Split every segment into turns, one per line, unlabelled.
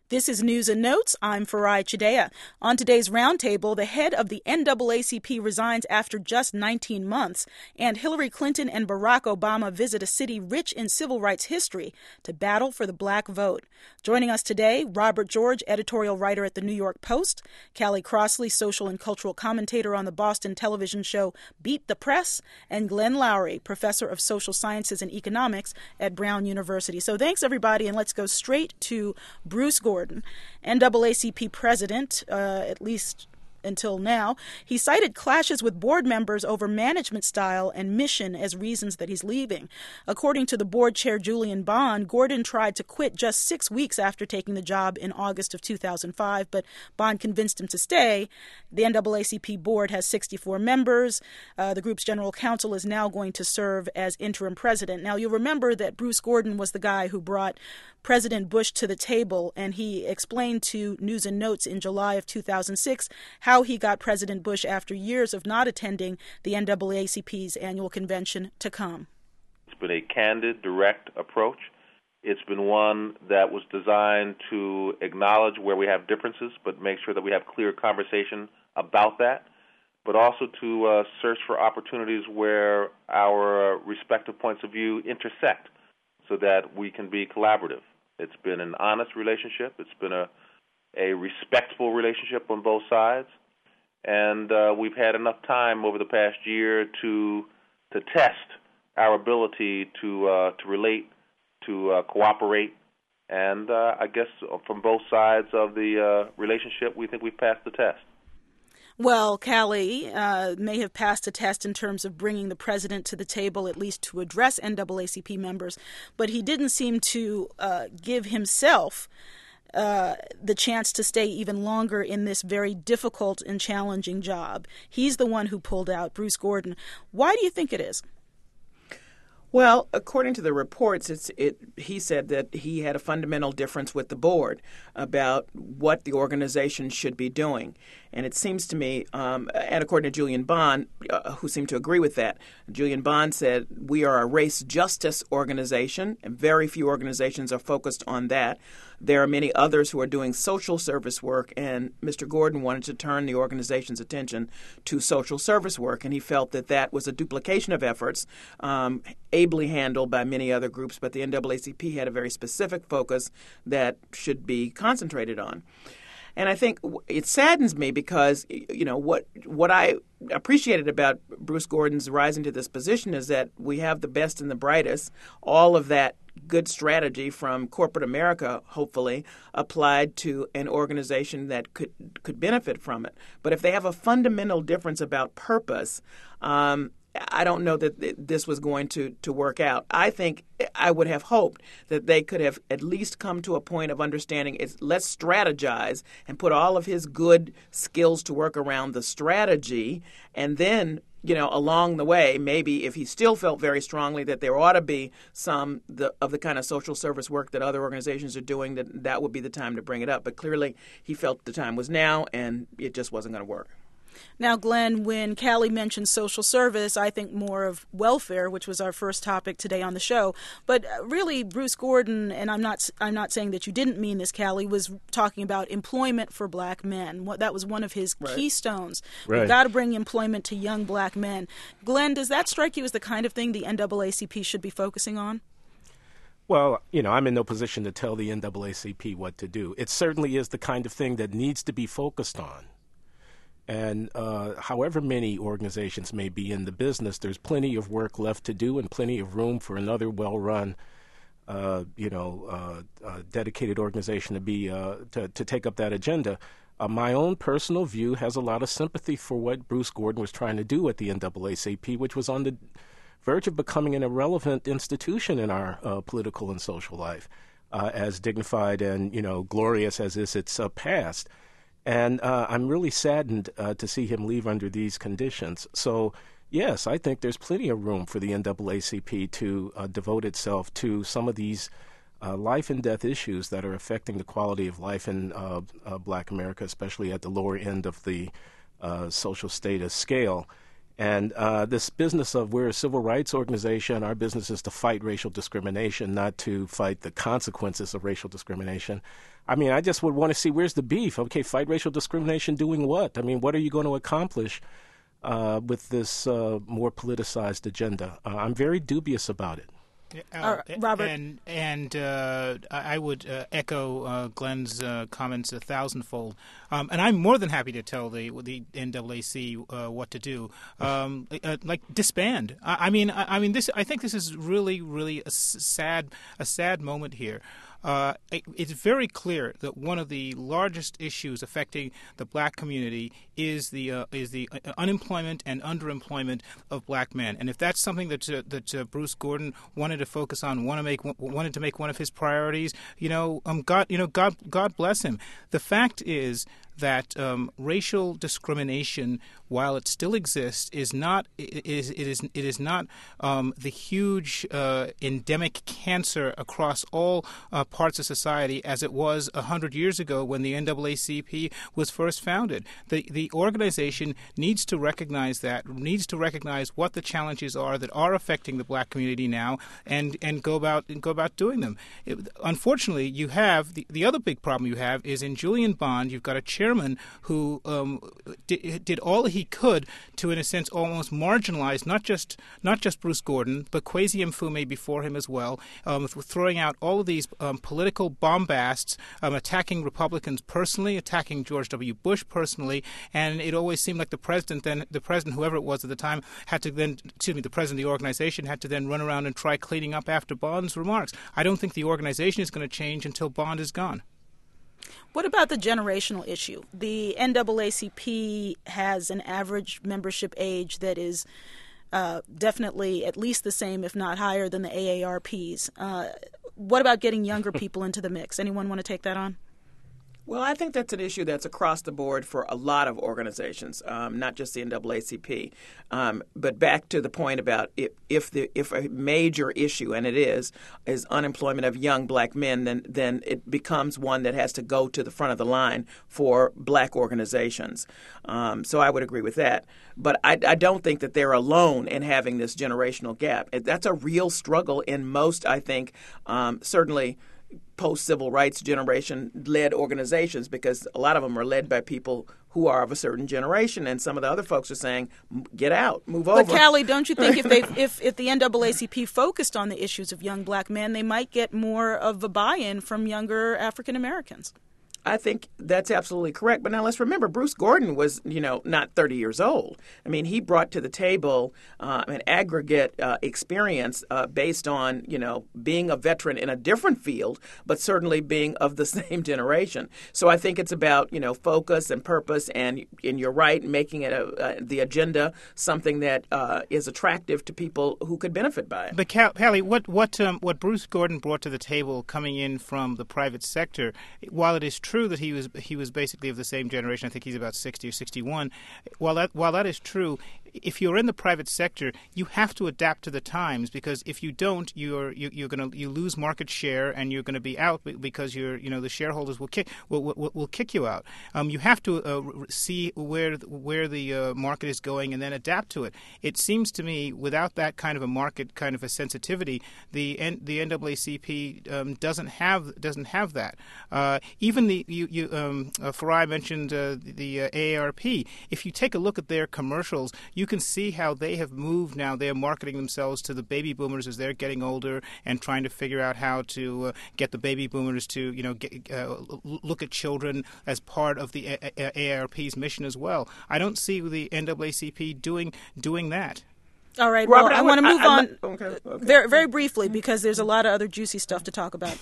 This is News and Notes. I'm Farai Chidea. On today's roundtable, the head of the NAACP resigns after just 19 months, and Hillary Clinton and Barack Obama visit a city rich in civil rights history to battle for the black vote. Joining us today, Robert George, editorial writer at the New York Post, Callie Crossley, social and cultural commentator on the Boston television show Beat the Press, and Glenn Loury, professor of social sciences and economics at Brown University. So thanks, everybody, and let's go straight to Bruce Gordon, NAACP president, at least until now. He cited clashes with board members over management style and mission as reasons that he's leaving. According to the board chair, Julian Bond, Gordon tried to quit just 6 weeks after taking the job in August of 2005, but Bond convinced him to stay. The NAACP board has 64 members. The group's general counsel is now going to serve as interim president. Now, you'll remember that Bruce Gordon was the guy who brought President Bush to the table, and he explained to News and Notes in July of 2006 how he got President Bush, after years of not attending the NAACP's annual convention, to come.
It's been a candid, direct approach. It's been one that was designed to acknowledge where we have differences, but make sure that we have clear conversation about that, but also to search for opportunities where our respective points of view intersect so that we can be collaborative. It's been an honest relationship. It's been a respectful relationship on both sides. And we've had enough time over the past year to test our ability to relate, to cooperate. And I guess from both sides of the relationship, we think we've passed the test.
Well, Callie may have passed a test in terms of bringing the president to the table, at least to address NAACP members, but he didn't seem to give himself the chance to stay even longer in this very difficult and challenging job. He's the one who pulled out, Bruce Gordon. Why do you think it is?
Well, according to the reports, he said that he had a fundamental difference with the board about what the organization should be doing. And it seems to me, and according to Julian Bond, who seemed to agree with that, Julian Bond said, we are a race justice organization, and very few organizations are focused on that. There are many others who are doing social service work, and Mr. Gordon wanted to turn the organization's attention to social service work, and he felt that that was a duplication of efforts, ably handled by many other groups, but the NAACP had a very specific focus that should be concentrated on. And I think it saddens me because, you know, what I appreciated about Bruce Gordon's rising to this position is that we have the best and the brightest, all of that good strategy from corporate America, hopefully, applied to an organization that could benefit from it. But if they have a fundamental difference about purpose, I don't know that this was going to work out. I think I would have hoped that they could have at least come to a point of understanding let's strategize and put all of his good skills to work around the strategy, and then, you know, along the way, maybe if he still felt very strongly that there ought to be some of the kind of social service work that other organizations are doing, that would be the time to bring it up. But clearly he felt the time was now, and it just wasn't going to work.
Now, Glenn, when Callie mentioned social service, I think more of welfare, which was our first topic today on the show. But really, Bruce Gordon, and I'm not saying that you didn't mean this, Callie, was talking about employment for black men. That was one of his keystones.
Right.
We've got to bring employment to young black men. Glenn, does that strike you as the kind of thing the NAACP should be focusing on?
Well, you know, I'm in no position to tell the NAACP what to do. It certainly is the kind of thing that needs to be focused on. And however many organizations may be in the business, there's plenty of work left to do and plenty of room for another well-run, dedicated organization to be to take up that agenda. My own personal view has a lot of sympathy for what Bruce Gordon was trying to do at the NAACP, which was on the verge of becoming an irrelevant institution in our political and social life, as dignified and, you know, glorious as is its past. And I'm really saddened to see him leave under these conditions. So, yes, I think there's plenty of room for the NAACP to devote itself to some of these life and death issues that are affecting the quality of life in Black America, especially at the lower end of the social status scale. And this business of we're a civil rights organization, our business is to fight racial discrimination, not to fight the consequences of racial discrimination. I mean, I just would want to see where's the beef. Okay, fight racial discrimination doing what? I mean, what are you going to accomplish with this more politicized agenda? I'm very dubious about it.
Robert?
And I would echo Glenn's comments 1,000-fold. And I'm more than happy to tell the NAAC what to do. Like disband. I mean, this. I think this is really a sad moment here. It's very clear that one of the largest issues affecting the black community is the unemployment and underemployment of black men. And if that's something that Bruce Gordon wanted to focus on, wanted to make one of his priorities, God bless him. The fact is that racial discrimination, while it still exists, is not the huge endemic cancer across all parts of society as it was 100 years ago when the NAACP was first founded. The organization needs to recognize what the challenges are that are affecting the black community now, and go about doing them. Unfortunately, you have the other big problem you have is in Julian Bond. You've got a chairman who did all he could to, in a sense, almost marginalize not just Bruce Gordon, but Kwesi Mfume before him as well, throwing out all of these political bombasts, attacking Republicans personally, attacking George W. Bush personally, and it always seemed like the president, whoever it was at the time, the president of the organization had to then run around and try cleaning up after Bond's remarks. I don't think the organization is going to change until Bond is gone.
What about the generational issue? The NAACP has an average membership age that is definitely at least the same, if not higher, than the AARP's. What about getting younger people into the mix? Anyone want to take that on?
Well, I think that's an issue that's across the board for a lot of organizations, not just the NAACP. But back to the point about if a major issue, and it is unemployment of young black men, then it becomes one that has to go to the front of the line for black organizations. So I would agree with that. But I don't think that they're alone in having this generational gap. That's a real struggle in most, I think, certainly post-civil rights generation-led organizations, because a lot of them are led by people who are of a certain generation, and some of the other folks are saying, get out, move over.
But Callie, don't you think if the NAACP focused on the issues of young black men, they might get more of a buy-in from younger African Americans?
I think that's absolutely correct. But now let's remember, Bruce Gordon was, not 30 years old. I mean, he brought to the table an aggregate experience based on, being a veteran in a different field, but certainly being of the same generation. So I think it's about, focus and purpose, and you're right, making it the agenda something that is attractive to people who could benefit by it.
But Callie, what Bruce Gordon brought to the table coming in from the private sector, while it is true that he was basically of the same generation. I think he's about 60 or 61. While that is true, if you're in the private sector, you have to adapt to the times, because if you don't, you lose market share, and you're going to be out because the shareholders will kick you out. You have to see where the market is going and then adapt to it. It seems to me, without that kind of a market kind of a sensitivity, the NAACP doesn't have that. Even Farai mentioned the AARP. If you take a look at their commercials, you can see how they have moved now. They're marketing themselves to the baby boomers as they're getting older, and trying to figure out how to get the baby boomers to look at children as part of the AARP's mission as well. I don't see the NAACP doing that.
All right,
Robert,
I want to move on
okay.
very, very briefly, because there's a lot of other juicy stuff to talk about.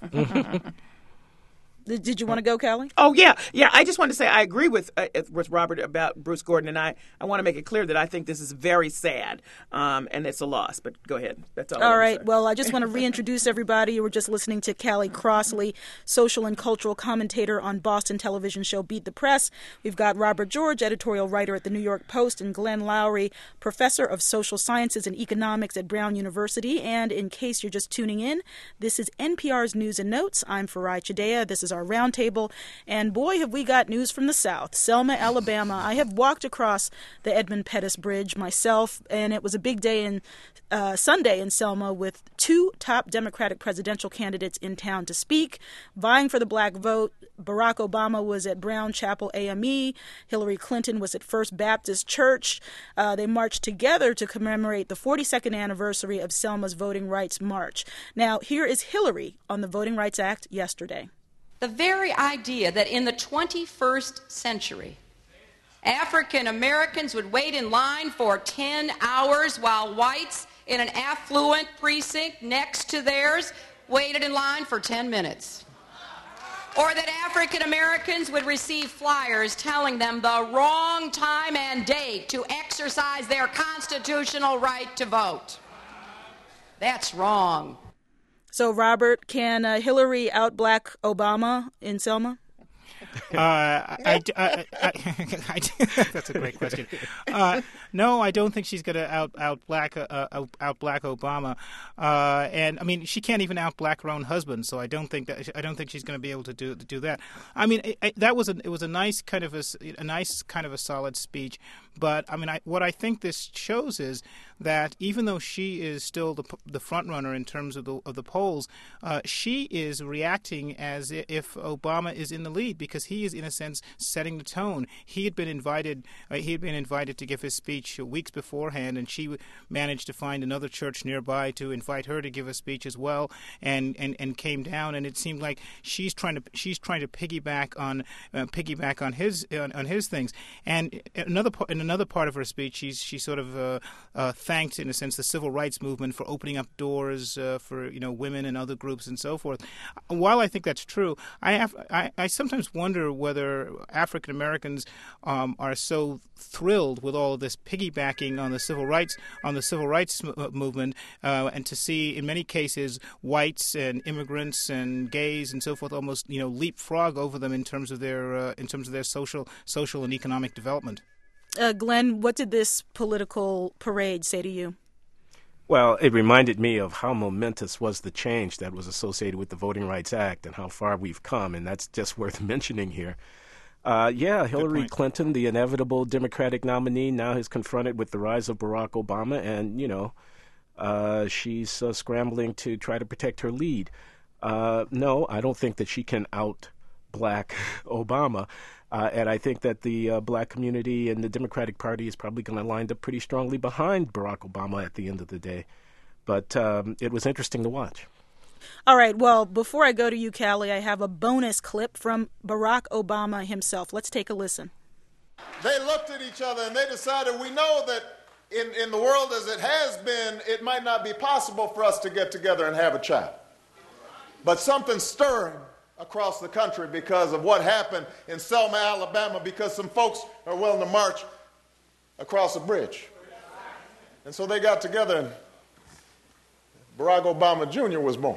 Did you want to go, Callie?
Oh, yeah. I just wanted to say I agree with Robert about Bruce Gordon, and I want to make it clear that I think this is very sad, and it's a loss. But go ahead. That's all.
All right. Well, I just want to reintroduce everybody. You were just listening to Callie Crossley, social and cultural commentator on Boston television show Beat the Press. We've got Robert George, editorial writer at the New York Post, and Glenn Loury, professor of social sciences and economics at Brown University. And in case you're just tuning in, this is NPR's News and Notes. I'm Farai Chideya. This is our roundtable. And boy, have we got news from the South. Selma, Alabama. I have walked across the Edmund Pettus Bridge myself, and it was a big day in Sunday in Selma with two top Democratic presidential candidates in town to speak, vying for the black vote. Barack Obama was at Brown Chapel AME. Hillary Clinton was at First Baptist Church. They marched together to commemorate the 42nd anniversary of Selma's Voting Rights March. Now, here is Hillary on the Voting Rights Act yesterday.
The very idea that in the 21st century, African Americans would wait in line for 10 hours while whites in an affluent precinct next to theirs waited in line for 10 minutes. Or that African Americans would receive flyers telling them the wrong time and date to exercise their constitutional right to vote. That's wrong.
So, Robert, can Hillary out-black Obama in Selma?
That's a great question. No, I don't think she's going to out-black Obama, and I mean she can't even out-black her own husband. So I don't think she's going to be able to do that. I mean it was a nice kind of a solid speech, but I mean what I think this shows is that even though she is still the front runner in terms of the polls, she is reacting as if Obama is in the lead because he is in a sense setting the tone. He had been invited to give his speech weeks beforehand, and she managed to find another church nearby to invite her to give a speech as well, and came down. And it seemed like she's trying to piggyback on his things. And in another part of her speech, she sort of thanked, in a sense, the civil rights movement for opening up doors for women and other groups and so forth. While I think that's true, I sometimes wonder whether African Americans are so thrilled with all of this piggybacking on the civil rights movement, and to see in many cases whites and immigrants and gays and so forth almost leapfrog over them in terms of their social and economic development.
Glenn, what did this political parade say to you?
Well, it reminded me of how momentous was the change that was associated with the Voting Rights Act and how far we've come, and that's just worth mentioning here. Hillary Clinton, the inevitable Democratic nominee, now is confronted with the rise of Barack Obama, and, she's scrambling to try to protect her lead. No, I don't think that she can out-black Obama. And I think that the black community and the Democratic Party is probably going to line up pretty strongly behind Barack Obama at the end of the day. But it was interesting to watch.
All right. Well, before I go to you, Callie, I have a bonus clip from Barack Obama himself. Let's take a listen.
They looked at each other and they decided, we know that in the world as it has been, it might not be possible for us to get together and have a child. But something's stirring across the country because of what happened in Selma, Alabama, because some folks are willing to march across a bridge. And so they got together and Barack Obama Jr. was born.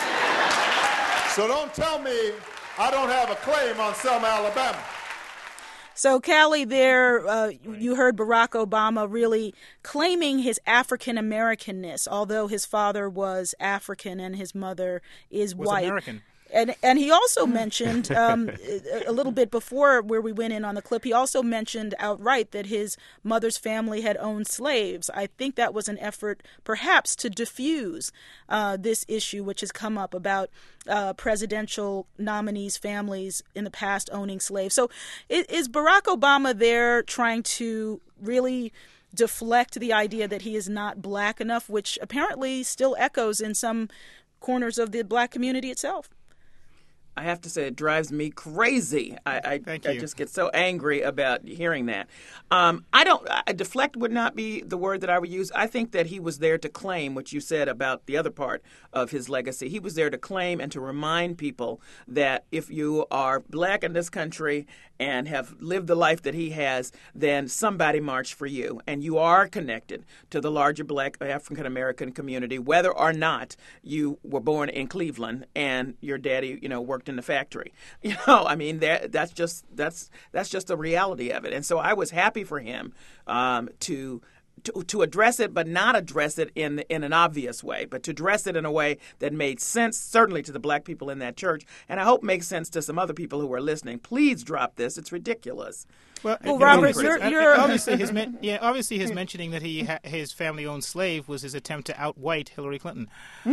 So don't tell me I don't have a claim on Selma, Alabama.
So, Callie, you heard Barack Obama really claiming his African-Americanness, although his father was African and his mother is white.
American.
And he also mentioned, a little bit before where we went in on the clip, he also mentioned outright that his mother's family had owned slaves. I think that was an effort perhaps to diffuse this issue which has come up about presidential nominees' families in the past owning slaves. So is Barack Obama there trying to really deflect the idea that he is not black enough, which apparently still echoes in some corners of the black community itself?
I have to say it drives me crazy. I just get so angry about hearing that. Deflect would not be the word that I would use. I think that he was there to claim what you said about the other part of his legacy. He was there to claim and to remind people that if you are black in this country and have lived the life that he has, then somebody marched for you. And you are connected to the larger black African-American community, whether or not you were born in Cleveland and your daddy, worked in the factory. I mean, that's just the reality of it. And so I was happy for him to to address it, but not address it in an obvious way, but to address it in a way that made sense, certainly to the black people in that church, and I hope makes sense to some other people who are listening. Please drop this; it's ridiculous.
Well, Robert, you're
obviously his mentioning that his family owned slave was his attempt to outwhite Hillary Clinton.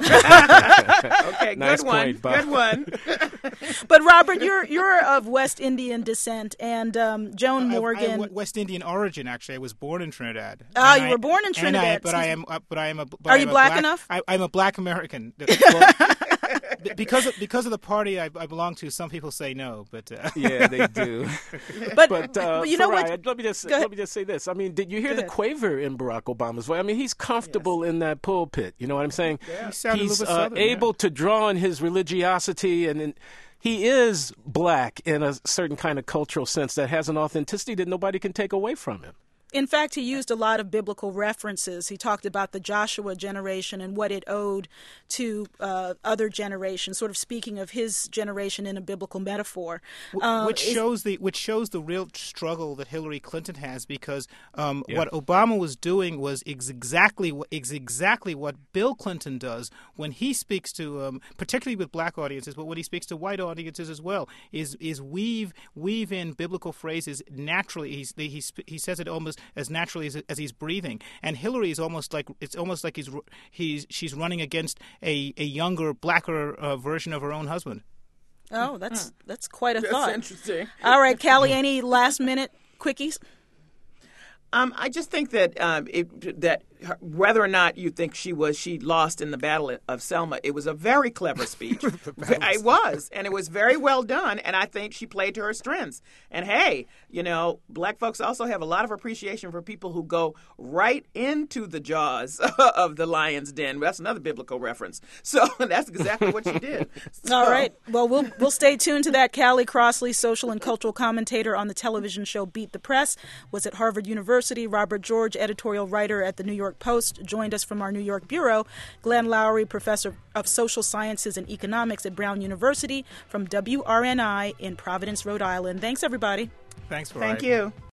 Okay,
nice
good one,
point, Bob.
good one.
But Robert, you're of West Indian descent, and Joan Morgan.
I'm West Indian origin, actually. I was born in Trinidad.
Oh, you were born in Trinidad. Are you black enough?
I'm a black American. Well, because of the party I belong to, some people say no, but
yeah, they do.
But you know
Farai,
what?
let me just say this. I mean, did you hear the quaver in Barack Obama's voice? I mean, he's comfortable in that pulpit. You know what I'm saying?
Yeah.
He's
a little bit southern,
able to draw on his religiosity, and he is black in a certain kind of cultural sense that has an authenticity that nobody can take away from him.
In fact, he used a lot of biblical references. He talked about the Joshua generation and what it owed to other generations, sort of speaking of his generation in a biblical metaphor.
Which shows the real struggle that Hillary Clinton has, because what Obama was doing was exactly what Bill Clinton does when he speaks to, particularly with black audiences, but when he speaks to white audiences as well, is weave in biblical phrases naturally. He says it almost as naturally as he's breathing. And Hillary is almost like she's running against a younger, blacker version of her own husband.
Oh, that's quite a thought.
That's interesting.
All right, Callie, any last minute quickies?
I just think that that whether or not you think she lost in the Battle of Selma, it was a very clever speech. It was, and it was very well done, and I think she played to her strengths. And hey, black folks also have a lot of appreciation for people who go right into the jaws of the lion's den. That's another biblical reference. So that's exactly what she did. So.
All right. Well, we'll stay tuned to that. Callie Crossley, social and cultural commentator on the television show Beat the Press, was at Harvard University. Robert George, editorial writer at the New York Post, joined us from our New York bureau. Glenn Loury, professor of social sciences and economics at Brown University, from WRNI in Providence, Rhode Island. Thanks, everybody.
Thanks,
Thank you.